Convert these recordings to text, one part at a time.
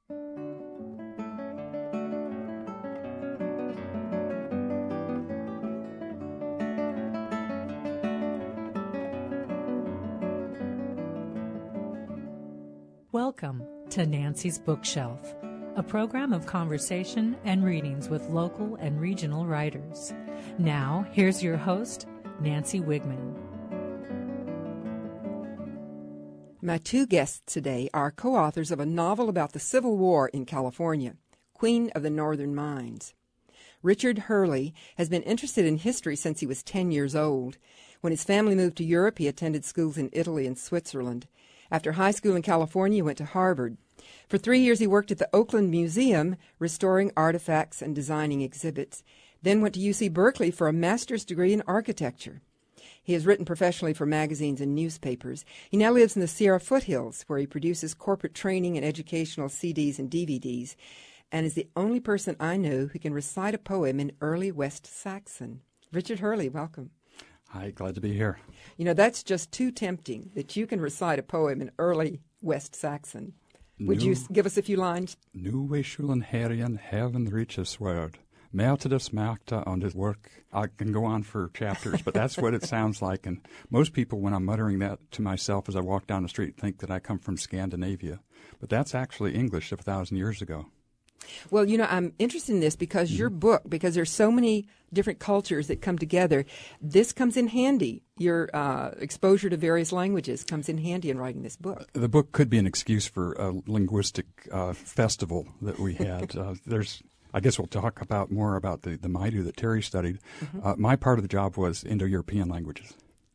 Welcome to Nancy's Bookshelf, a program of conversation and readings with local and regional writers. Now, here's your host, Nancy Wigman. My two guests today are co-authors of a novel about the Civil War in California, Queen of the Northern Mines. Richard Hurley has been interested in history since he was 10 years old. When his family moved to Europe, he attended schools in Italy and Switzerland. After high school in California, he went to Harvard. For 3 years, he worked at the Oakland Museum, restoring artifacts and designing exhibits, then went to UC Berkeley for a master's degree in architecture. He has written professionally for magazines and newspapers. He now lives in the Sierra foothills, where he produces corporate training and educational CDs and DVDs, and is the only person I know who can recite a poem in early West Saxon. Richard Hurley, welcome. Hi, glad to be here. You know, that's just too tempting, that you can recite a poem in early West Saxon. Would you give us a few lines? Nu we schulen herren heaven riches word. Meltides makta on his work. I can go on for chapters, but that's what it sounds like. And most people, when I'm muttering that to myself as I walk down the street, think that I come from Scandinavia. But that's actually English of 1,000 years ago. Well, you know, I'm interested in this because your book, because there's so many different cultures that come together, this comes in handy. Your exposure to various languages comes in handy in writing this book. The book could be an excuse for a linguistic festival that we had. I guess we'll talk more about the Maidu that Terry studied. Mm-hmm. My part of the job was Indo-European languages.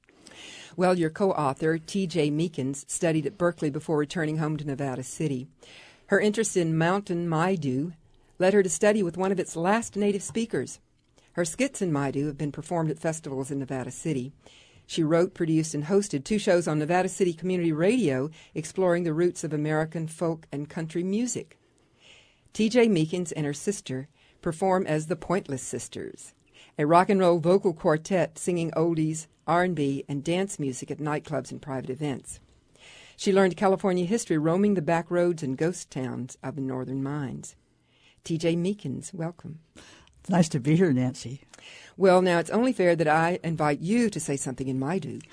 Well, your co-author, T.J. Meekins, studied at Berkeley before returning home to Nevada City. Her interest in Mountain Maidu led her to study with one of its last native speakers. Her skits in Maidu have been performed at festivals in Nevada City. She wrote, produced, and hosted 2 shows on Nevada City Community Radio exploring the roots of American folk and country music. T.J. Meekins and her sister perform as the Pointless Sisters, a rock and roll vocal quartet singing oldies, R&B, and dance music at nightclubs and private events. She learned California history roaming the back roads and ghost towns of the northern mines. T.J. Meekins, welcome. It's nice to be here, Nancy. Well, now it's only fair that I invite you to say something in Maidu.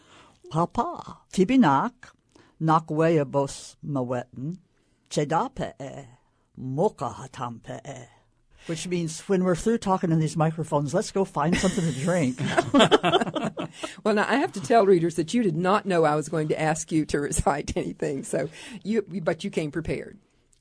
Papa, tibinak, nakwea bos mawetten, chedape moka hatampe. Which means when we're through talking in these microphones, let's go find something to drink. Well, now, I have to tell readers that you did not know I was going to ask you to recite anything, but you came prepared.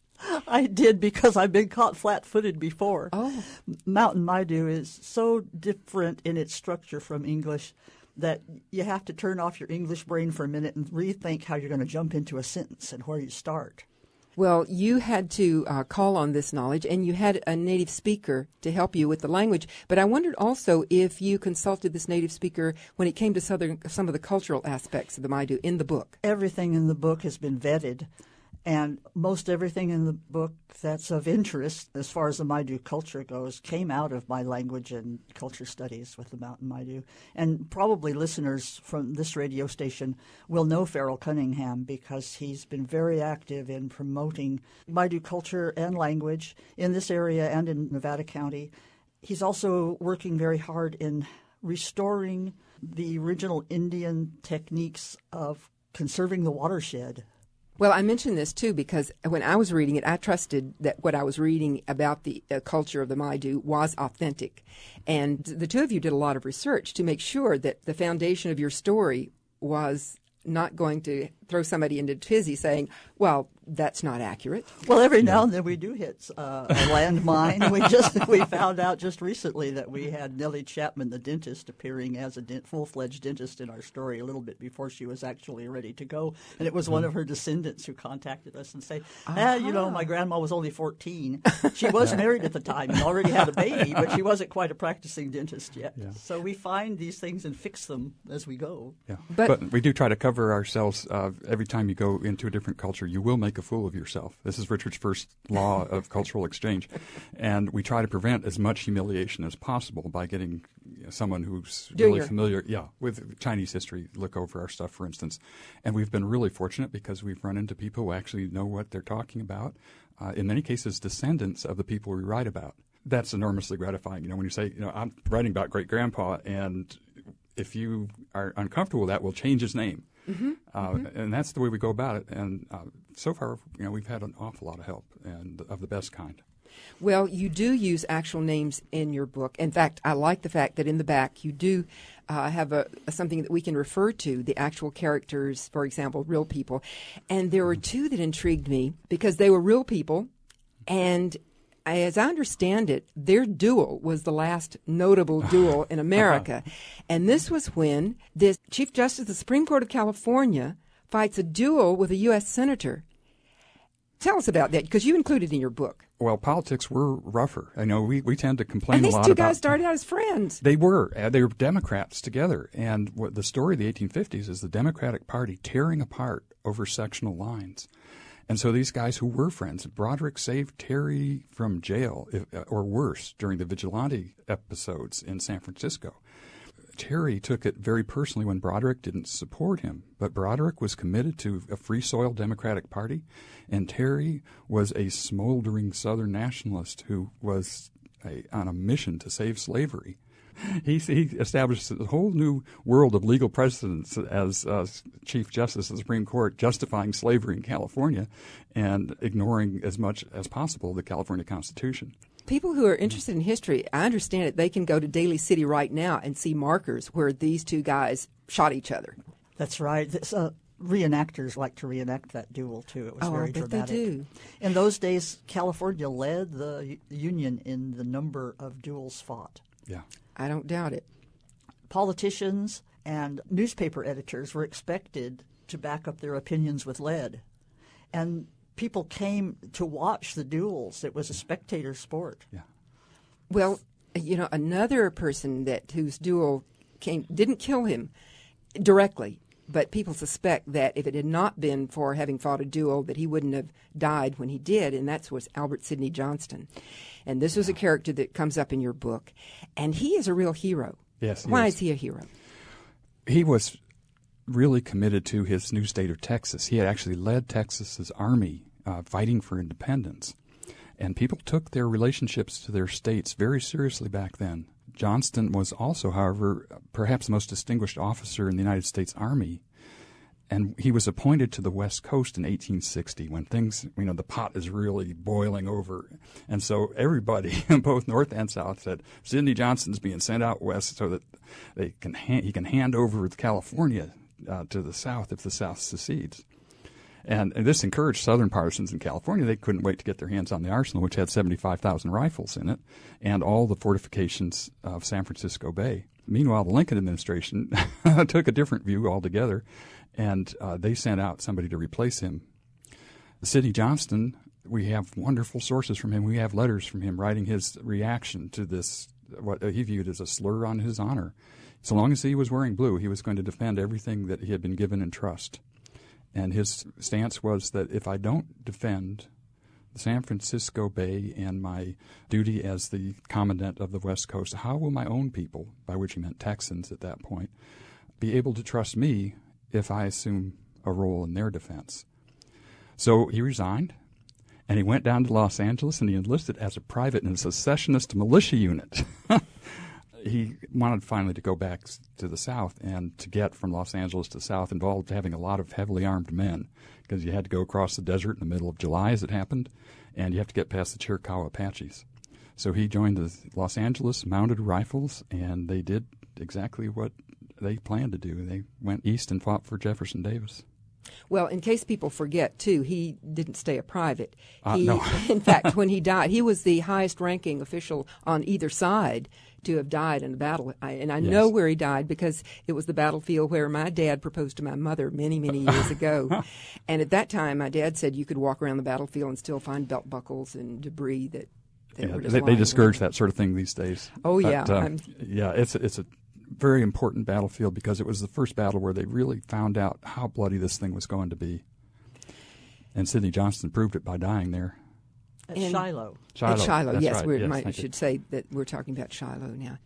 I did, because I've been caught flat-footed before. Oh. Mountain Maidu is so different in its structure from English that you have to turn off your English brain for a minute and rethink how you're going to jump into a sentence and where you start. Well, you had to call on this knowledge, and you had a native speaker to help you with the language. But I wondered also if you consulted this native speaker when it came to some of the cultural aspects of the Maidu in the book. Everything in the book has been vetted, and most everything in the book that's of interest as far as the Maidu culture goes came out of my language and culture studies with the Mountain Maidu. And probably listeners from this radio station will know Farrell Cunningham, because he's been very active in promoting Maidu culture and language in this area and in Nevada County. He's also working very hard in restoring the original Indian techniques of conserving the watershed. Well, I mention this, too, because when I was reading it, I trusted that what I was reading about the culture of the Maidu was authentic. And the two of you did a lot of research to make sure that the foundation of your story was not going to throw somebody into a tizzy saying, well, that's not accurate. Well, every now and then we do hit a landmine. We found out just recently that we had Nellie Chapman, the dentist, appearing as a full-fledged dentist in our story a little bit before she was actually ready to go. And it was one of her descendants who contacted us and said, my grandma was only 14. She was married at the time and already had a baby, but she wasn't quite a practicing dentist yet. Yeah. So we find these things and fix them as we go. Yeah. But we do try to cover ourselves every time you go into a different culture. you will make a fool of yourself. This is Richard's first law of cultural exchange. And we try to prevent as much humiliation as possible by getting someone who's really familiar with Chinese history look over our stuff, for instance. And we've been really fortunate because we've run into people who actually know what they're talking about, in many cases descendants of the people we write about. That's enormously gratifying. When you say, I'm writing about great-grandpa, and if you are uncomfortable with that, we'll change his name. And that's the way we go about it. And so far, we've had an awful lot of help, and of the best kind. Well, you do use actual names in your book. In fact, I like the fact that in the back you do have something that we can refer to, the actual characters, for example, real people. And there were two that intrigued me because they were real people, and as I understand it, their duel was the last notable duel in America. And this was when this Chief Justice of the Supreme Court of California fights a duel with a U.S. Senator. Tell us about that, because you included it in your book. Well, politics were rougher. I know we tend to complain a lot about... And these two guys started out as friends. They were. They were Democrats together. And what the story of the 1850s is the Democratic Party tearing apart over sectional lines. And so these guys who were friends, Broderick saved Terry from jail, or worse, during the vigilante episodes in San Francisco. Terry took it very personally when Broderick didn't support him, but Broderick was committed to a free soil Democratic Party, and Terry was a smoldering Southern nationalist who was on a mission to save slavery. He established a whole new world of legal precedents as Chief Justice of the Supreme Court, justifying slavery in California and ignoring as much as possible the California Constitution. People who are interested in history, I understand it, they can go to Daly City right now and see markers where these two guys shot each other. That's right. Reenactors like to reenact that duel, too. It was very dramatic. They do. In those days, California led the Union in the number of duels fought. Yeah. I don't doubt it. Politicians and newspaper editors were expected to back up their opinions with lead. And people came to watch the duels. It was a spectator sport. Yeah. Well, another person whose duel didn't kill him directly, but people suspect that if it had not been for having fought a duel, that he wouldn't have died when he did, and that was Albert Sidney Johnston. And this was a character that comes up in your book, and he is a real hero. Yes. Why is he a hero? He was really committed to his new state of Texas. He had actually led Texas's army fighting for independence, and people took their relationships to their states very seriously back then. Johnston was also, however, perhaps the most distinguished officer in the United States Army, and he was appointed to the West Coast in 1860 when things, the pot is really boiling over. And so everybody, both North and South, said, Sidney Johnston's being sent out west so that he can hand over California to the South if the South secedes. And this encouraged Southern partisans in California. They couldn't wait to get their hands on the arsenal, which had 75,000 rifles in it, and all the fortifications of San Francisco Bay. Meanwhile, the Lincoln administration took a different view altogether, and they sent out somebody to replace him. Sidney Johnston, we have wonderful sources from him. We have letters from him writing his reaction to this, what he viewed as a slur on his honor. So long as he was wearing blue, he was going to defend everything that he had been given in trust. And his stance was that if I don't defend the San Francisco Bay and my duty as the commandant of the West Coast, how will my own people, by which he meant Texans at that point, be able to trust me if I assume a role in their defense? So he resigned, and he went down to Los Angeles, and he enlisted as a private in a secessionist militia unit. He wanted finally to go back to the South, and to get from Los Angeles to the South involved having a lot of heavily armed men, because you had to go across the desert in the middle of July, as it happened, and you have to get past the Chiricahua Apaches. So he joined the Los Angeles Mounted Rifles, and they did exactly what they planned to do. They went east and fought for Jefferson Davis. Well, in case people forget, too, he didn't stay a private. No. In fact, when he died, he was the highest-ranking official on either side to have died in a battle. And I know where he died because it was the battlefield where my dad proposed to my mother many, many years ago. And at that time, my dad said you could walk around the battlefield and still find belt buckles and debris that were just they discourage that sort of thing these days. Oh, but, yeah. It's a very important battlefield because it was the first battle where they really found out how bloody this thing was going to be. And Sidney Johnston proved it by dying there. At And- Shiloh. At Shiloh, that's yes. right. We Yes, thank you. should say that we're talking about Shiloh now.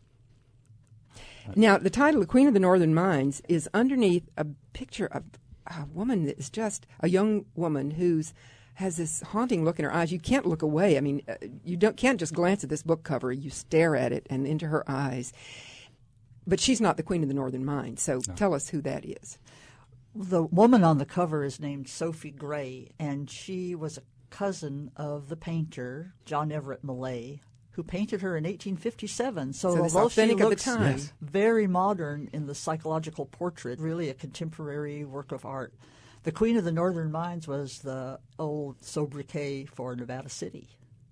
Now, the title, The Queen of the Northern Mines, is underneath a picture of a woman that is just a young woman who's has this haunting look in her eyes. You can't look away. I mean, you can't just glance at this book cover. You stare at it and into her eyes. But she's not the Queen of the Northern Mines, so tell us who that is. The woman on the cover is named Sophie Gray, and she was a cousin of the painter John Everett Millay, who painted her in 1857. So this although she authentic of the looks time. Yes. very modern in the psychological portrait, really a contemporary work of art, the Queen of the Northern Mines was the old sobriquet for Nevada City.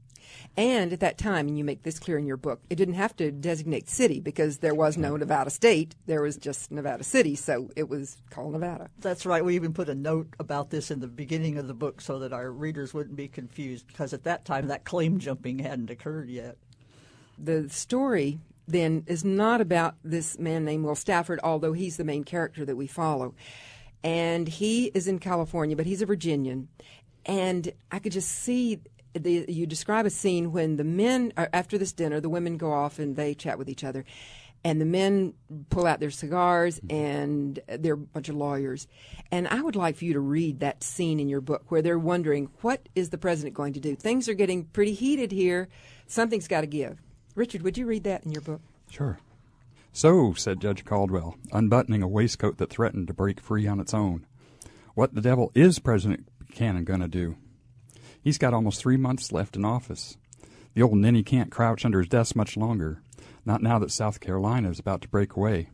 And at that time, and you make this clear in your book, it didn't have to designate city because there was no Nevada State. There was just Nevada City, so it was called Nevada. That's right. We even put a note about this in the beginning of the book so that our readers wouldn't be confused, because at that time that claim jumping hadn't occurred yet. The story, then, is not about this man named Will Stafford, although he's the main character that we follow. And he is in California, but he's a Virginian. And I could just see, you describe a scene when the men, after this dinner, the women go off and they chat with each other. And the men pull out their cigars, and they're a bunch of lawyers. And I would like for you to read that scene in your book where they're wondering, what is the president going to do? Things are getting pretty heated here. Something's got to give. Richard, would you read that in your book? Sure. So, said Judge Caldwell, unbuttoning a waistcoat that threatened to break free on its own, what the devil is President Buchanan going to do? He's got almost 3 months left in office. The old ninny can't crouch under his desk much longer, not now that South Carolina is about to break away.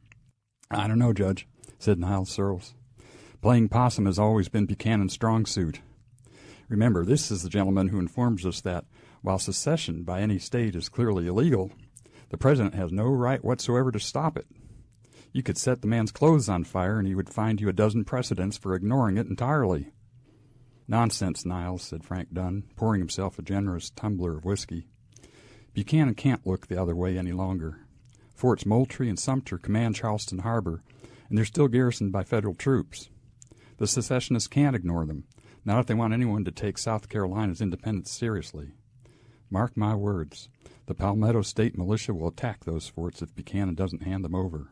I don't know, Judge, said Niles Searles. Playing possum has always been Buchanan's strong suit. Remember, this is the gentleman who informs us that, while secession by any state is clearly illegal, the president has no right whatsoever to stop it. You could set the man's clothes on fire, and he would find you a dozen precedents for ignoring it entirely. Nonsense, Niles, said Frank Dunn, pouring himself a generous tumbler of whiskey. Buchanan can't look the other way any longer. Forts Moultrie and Sumter command Charleston Harbor, and they're still garrisoned by federal troops. The secessionists can't ignore them, not if they want anyone to take South Carolina's independence seriously. Mark my words, the Palmetto State Militia will attack those forts if Buchanan doesn't hand them over.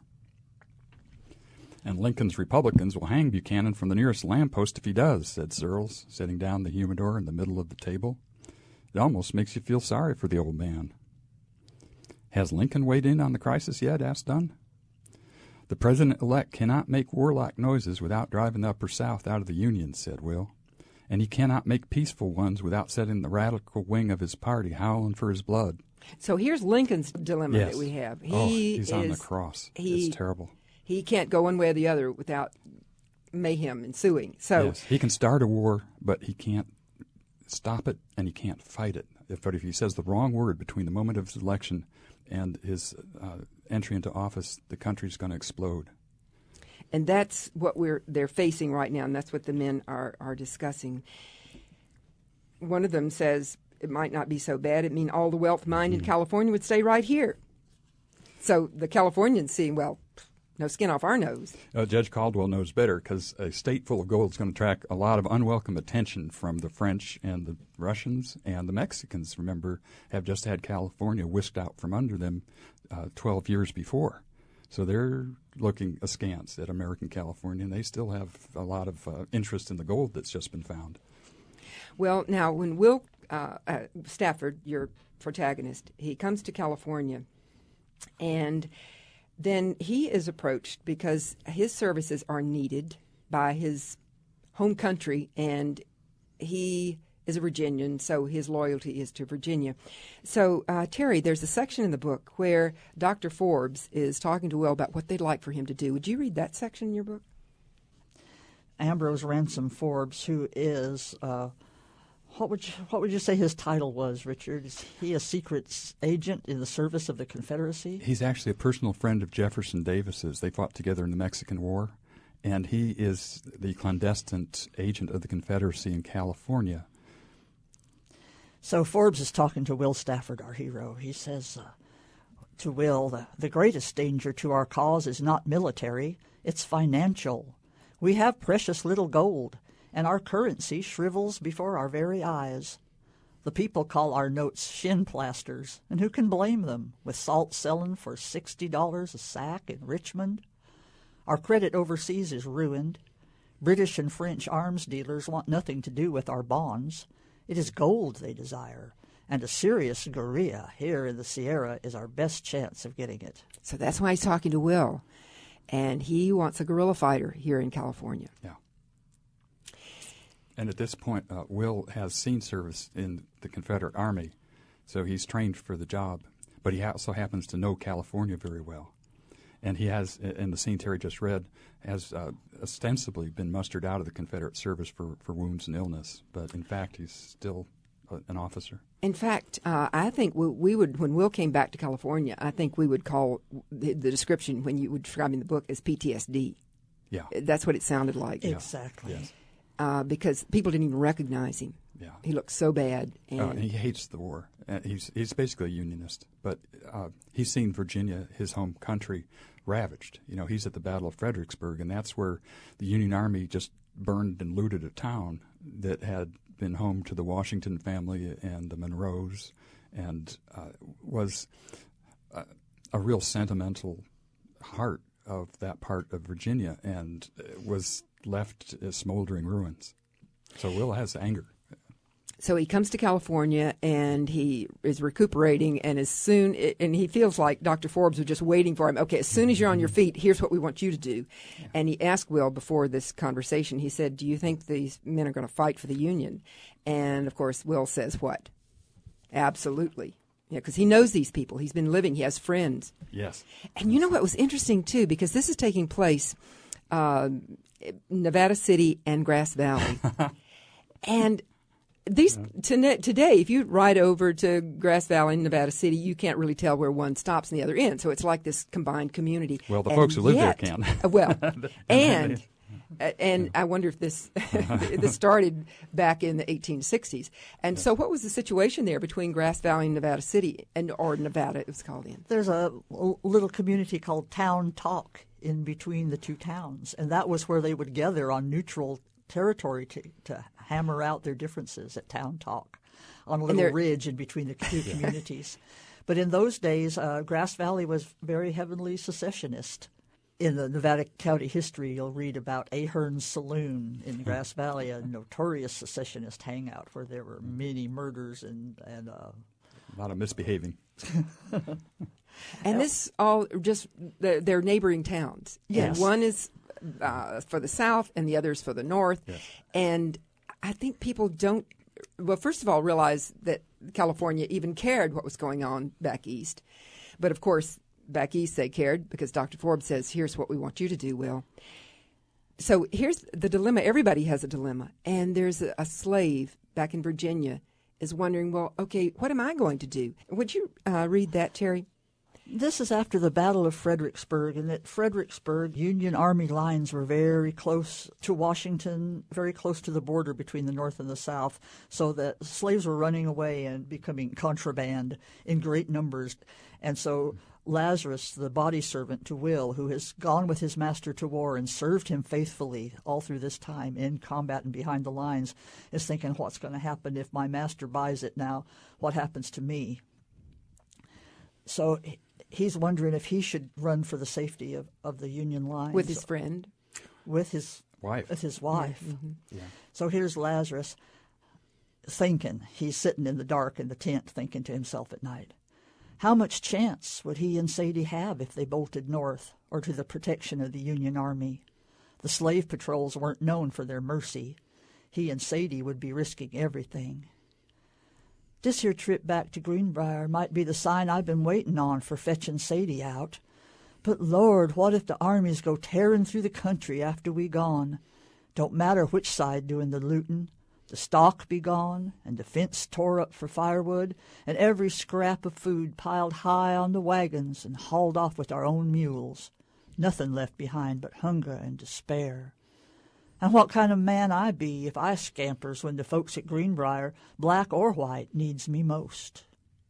And Lincoln's Republicans will hang Buchanan from the nearest lamppost if he does, said Searles, setting down the humidor in the middle of the table. It almost makes you feel sorry for the old man. Has Lincoln weighed in on the crisis yet? Asked Dunn. The president-elect cannot make warlike noises without driving the Upper South out of the Union, said Will. And he cannot make peaceful ones without setting the radical wing of his party howling for his blood. So here's Lincoln's dilemma Yes. that we have. He's on the cross. It's terrible. He can't go one way or the other without mayhem ensuing. So Yes, he can start a war, but he can't stop it and he can't fight it. But if he says the wrong word between the moment of his election and his entry into office, the country's going to explode. And that's what they're facing right now, and that's what the men are discussing. One of them says it might not be so bad. It mean all the wealth mined in California would stay right here. So the Californians see, well, no skin off our nose. Judge Caldwell knows better because a state full of gold is going to attract a lot of unwelcome attention from the French and the Russians and the Mexicans, remember, have just had California whisked out from under them 12 years before. So they're looking askance at American California, and they still have a lot of interest in the gold that's just been found. Well, now, when Will Stafford, your protagonist, he comes to California, and then he is approached because his services are needed by his home country, and he is a Virginian, so his loyalty is to Virginia. So, Terry, there's a section in the book where Dr. Forbes is talking to Will about what they'd like for him to do. Would you read that section in your book? Ambrose Ransom Forbes, who is, what would you say his title was, Richard? Is he a secret agent in the service of the Confederacy? He's actually a personal friend of Jefferson Davis's. They fought together in the Mexican War, and he is the clandestine agent of the Confederacy in California. So Forbes is talking to Will Stafford, our hero. He says to Will, the greatest danger to our cause is not military, it's financial. We have precious little gold, and our currency shrivels before our very eyes. The people call our notes shin plasters, and who can blame them, with salt selling for $60 a sack in Richmond? Our credit overseas is ruined. British and French arms dealers want nothing to do with our bonds. It is gold they desire, and a serious guerrilla here in the Sierra is our best chance of getting it. So that's why he's talking to Will, and he wants a guerrilla fighter here in California. Yeah. And at this point, Will has seen service in the Confederate Army, so he's trained for the job. But he also happens to know California very well. And he has, in the scene Terry just read, has ostensibly been mustered out of the Confederate service for wounds and illness. But in fact, he's still an officer. In fact, I think we would, when Will came back to California, I think we would call the description when you were describing the book as PTSD. Yeah. That's what it sounded like. Exactly. Yes. Because people didn't even recognize him. Yeah. He looked so bad. And he hates the war. He's basically a Unionist, but he's seen Virginia, his home country, ravaged. You know, he's at the Battle of Fredericksburg, and that's where the Union Army just burned and looted a town that had been home to the Washington family and the Monroes, and was a real sentimental heart of that part of Virginia, and was left as smoldering ruins. So Will has anger. So he comes to California, and he is recuperating, and and he feels like Dr. Forbes was just waiting for him. Okay, as soon as you're on your feet, here's what we want you to do. Yeah. And he asked Will before this conversation, he said, do you think these men are going to fight for the Union? And, of course, Will says what? Absolutely. Yeah, because he knows these people. He's been living. He has friends. Yes. And you know what was interesting, too, because this is taking place Nevada City and Grass Valley. And these today, if you ride over to Grass Valley in Nevada City, you can't really tell where one stops and the other ends. So it's like this combined community. Well, the folks who live there can. Well, and I wonder if this started back in the 1860s. And so what was the situation there between Grass Valley and Nevada City, or Nevada it was called in? There's a little community called Town Talk in between the two towns, and that was where they would gather on neutral territory to hammer out their differences at Town Talk on a little ridge in between the two communities. But in those days, Grass Valley was very heavily secessionist. In the Nevada County history, you'll read about Ahern's Saloon in Grass Valley, a notorious secessionist hangout where there were many murders and a lot of misbehaving. And this all just they're neighboring towns. Yes. And one is for the south and the other is for the north. Yes. And I think people don't, well, first of all, realize that California even cared what was going on back east. But, of course, back east they cared because Dr. Forbes says, here's what we want you to do, Will. So here's the dilemma. Everybody has a dilemma. And there's a slave back in Virginia is wondering, well, okay, what am I going to do? Would you read that, Terry? This is after the Battle of Fredericksburg, and at Fredericksburg, Union Army lines were very close to Washington, very close to the border between the North and the South, so that slaves were running away and becoming contraband in great numbers. And so Lazarus, the body servant to Will, who has gone with his master to war and served him faithfully all through this time in combat and behind the lines, is thinking, what's going to happen if my master buys it now? What happens to me? So he's wondering if he should run for the safety of the Union lines. With his friend? With his wife. With his wife. Yeah. Mm-hmm. Yeah. So here's Lazarus thinking. He's sitting in the dark in the tent thinking to himself at night. How much chance would he and Sadie have if they bolted north or to the protection of the Union Army? The slave patrols weren't known for their mercy. He and Sadie would be risking everything. This here trip back to Greenbrier might be the sign I've been waiting on for fetching Sadie out. But, Lord, what if the armies go tearing through the country after we gone? Don't matter which side doing the looting. The stock be gone, and the fence tore up for firewood, and every scrap of food piled high on the wagons and hauled off with our own mules. Nothing left behind but hunger and despair. And what kind of man I be if I scampers when the folks at Greenbrier, black or white, needs me most.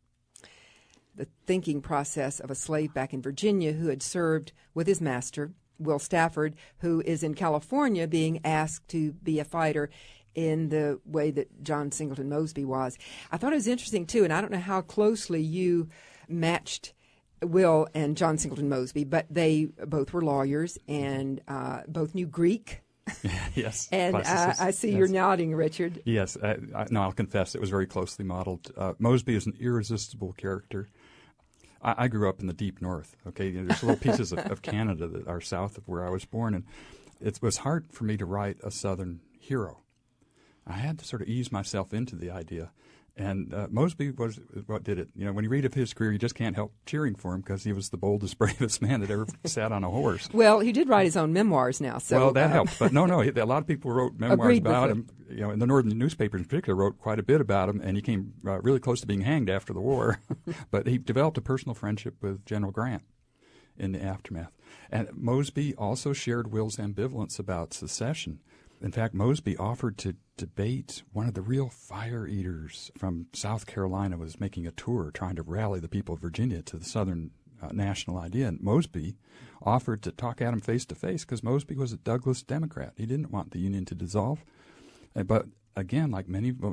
The thinking process of a slave back in Virginia who had served with his master Will Stafford, who is in California being asked to be a fighter in the way that John Singleton Mosby was. I thought it was interesting, too, and I don't know how closely you matched Will and John Singleton Mosby, but they both were lawyers and both knew Greek. Yes. And I see you're nodding, Richard. Yes. No, I'll confess it was very closely modeled. Mosby is an irresistible character. I grew up in the deep north, okay? There's little pieces of Canada that are south of where I was born, and it was hard for me to write a Southern hero. I had to sort of ease myself into the idea. And Mosby was what did it. When you read of his career, you just can't help cheering for him because he was the boldest, bravest man that ever sat on a horse. Well, he did write his own memoirs now. So, well, that helped. But no, a lot of people wrote memoirs about him. And the northern newspapers in particular wrote quite a bit about him, and he came really close to being hanged after the war. But he developed a personal friendship with General Grant in the aftermath. And Mosby also shared Will's ambivalence about secession. In fact, Mosby offered to debate one of the real fire eaters from South Carolina was making a tour trying to rally the people of Virginia to the Southern national idea. And Mosby offered to talk at him face to face because Mosby was a Douglas Democrat. He didn't want the Union to dissolve. But again, like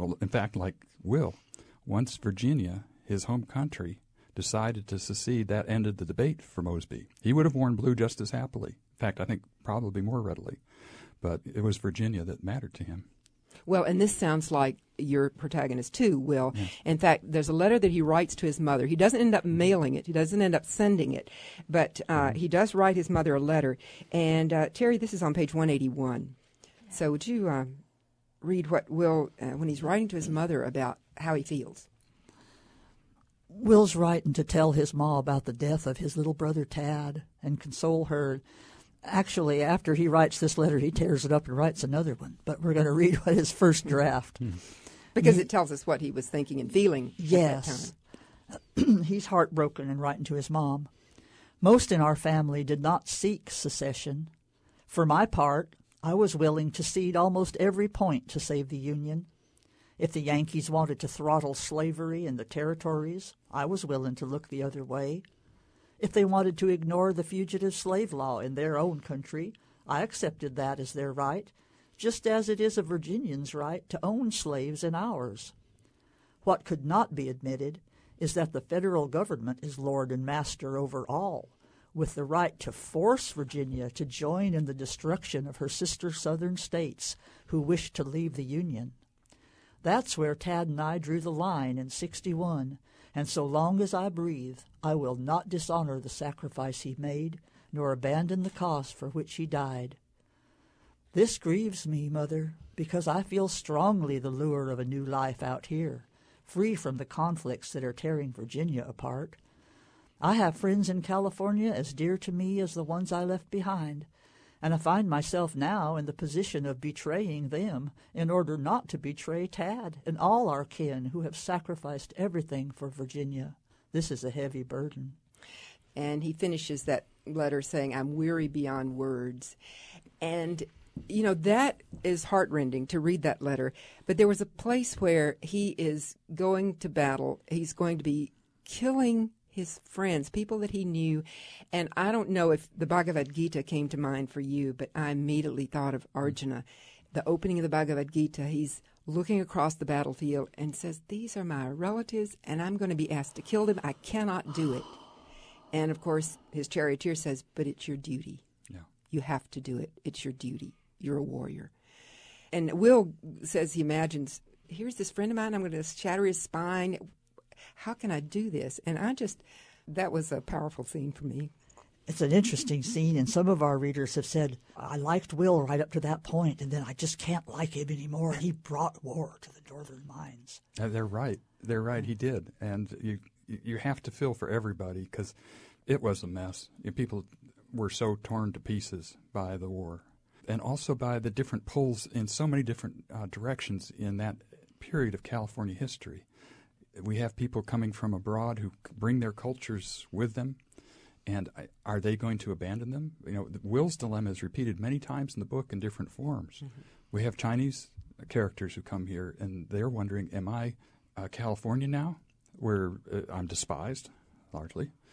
Will, once Virginia, his home country, decided to secede, that ended the debate for Mosby. He would have worn blue just as happily. In fact, I think probably more readily. But it was Virginia that mattered to him. Well, and this sounds like your protagonist, too, Will. Yes. In fact, there's a letter that he writes to his mother. He doesn't end up mailing it. He doesn't end up sending it. But he does write his mother a letter. And, Terry, this is on page 181. So would you read what Will, when he's writing to his mother about how he feels? Will's writing to tell his ma about the death of his little brother Tad and console her. Actually, after he writes this letter, he tears it up and writes another one. But we're going to read what his first draft. Because it tells us what he was thinking and feeling at that time. He's heartbroken and writing to his mom. Most in our family did not seek secession. For my part, I was willing to cede almost every point to save the Union. If the Yankees wanted to throttle slavery in the territories, I was willing to look the other way. If they wanted to ignore the fugitive slave law in their own country, I accepted that as their right, just as it is a Virginian's right to own slaves in ours. What could not be admitted is that the federal government is lord and master over all, with the right to force Virginia to join in the destruction of her sister southern states who wished to leave the Union. That's where Tad and I drew the line in '61, and so long as I breathe, I will not dishonor the sacrifice he made, nor abandon the cause for which he died. This grieves me, Mother, because I feel strongly the lure of a new life out here, free from the conflicts that are tearing Virginia apart. I have friends in California as dear to me as the ones I left behind, and I find myself now in the position of betraying them in order not to betray Tad and all our kin who have sacrificed everything for Virginia. This is a heavy burden. And he finishes that letter saying, I'm weary beyond words. And, that is heartrending to read that letter. But there was a place where he is going to battle. He's going to be killing his friends, people that he knew. And I don't know if the Bhagavad Gita came to mind for you, but I immediately thought of Arjuna. The opening of the Bhagavad Gita, he's looking across the battlefield and says, these are my relatives, and I'm going to be asked to kill them. I cannot do it. And, of course, his charioteer says, but it's your duty. Yeah. You have to do it. It's your duty. You're a warrior. And Will says he imagines, here's this friend of mine, I'm going to shatter his spine. How can I do this? And that was a powerful scene for me. It's an interesting scene, and some of our readers have said, I liked Will right up to that point, and then I just can't like him anymore. He brought war to the northern mines. They're right. They're right. He did. And you have to feel for everybody because it was a mess. People were so torn to pieces by the war and also by the different pulls in so many different directions in that period of California history. We have people coming from abroad who bring their cultures with them. And are they going to abandon them? Will's dilemma is repeated many times in the book in different forms. Mm-hmm. We have Chinese characters who come here, and they're wondering, am I California now, where I'm despised, largely?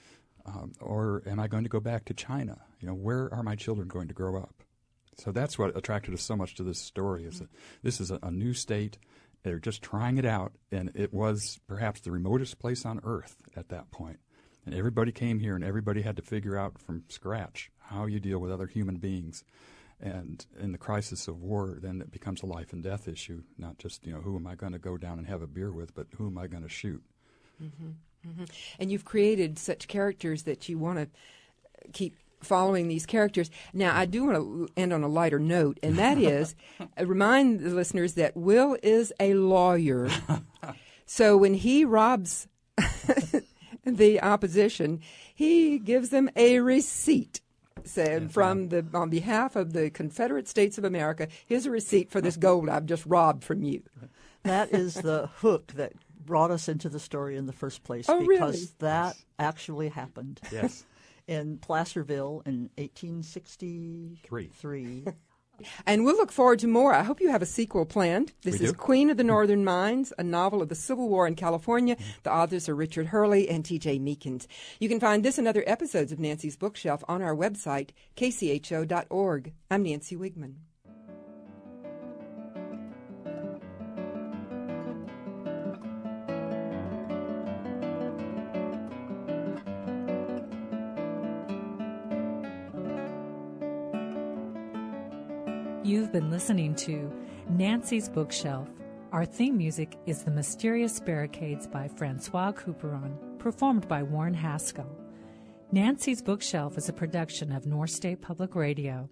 Or am I going to go back to China? Where are my children going to grow up? So that's what attracted us so much to this story, is that this is a new state. They're just trying it out, and it was perhaps the remotest place on earth at that point. And everybody came here, and everybody had to figure out from scratch how you deal with other human beings. And in the crisis of war, then it becomes a life and death issue, not just, who am I going to go down and have a beer with, but who am I going to shoot? Mm-hmm. Mm-hmm. And you've created such characters that you want to keep following these characters. Now, I do want to end on a lighter note, and that is remind the listeners that Will is a lawyer. So when he robs the opposition, he gives them a receipt. Said on behalf of the Confederate States of America, here's a receipt for this gold I've just robbed from you. That is the hook that brought us into the story in the first place, because really? That actually happened. Yes. In Placerville in 1863. And we'll look forward to more. I hope you have a sequel planned. This is do. Queen of the Northern Mines, a novel of the Civil War in California. The authors are Richard Hurley and T.J. Meekins. You can find this and other episodes of Nancy's Bookshelf on our website, kcho.org. I'm Nancy Wigman. You've been listening to Nancy's Bookshelf. Our theme music is The Mysterious Barricades by Francois Couperin, performed by Warren Haskell. Nancy's Bookshelf is a production of North State Public Radio.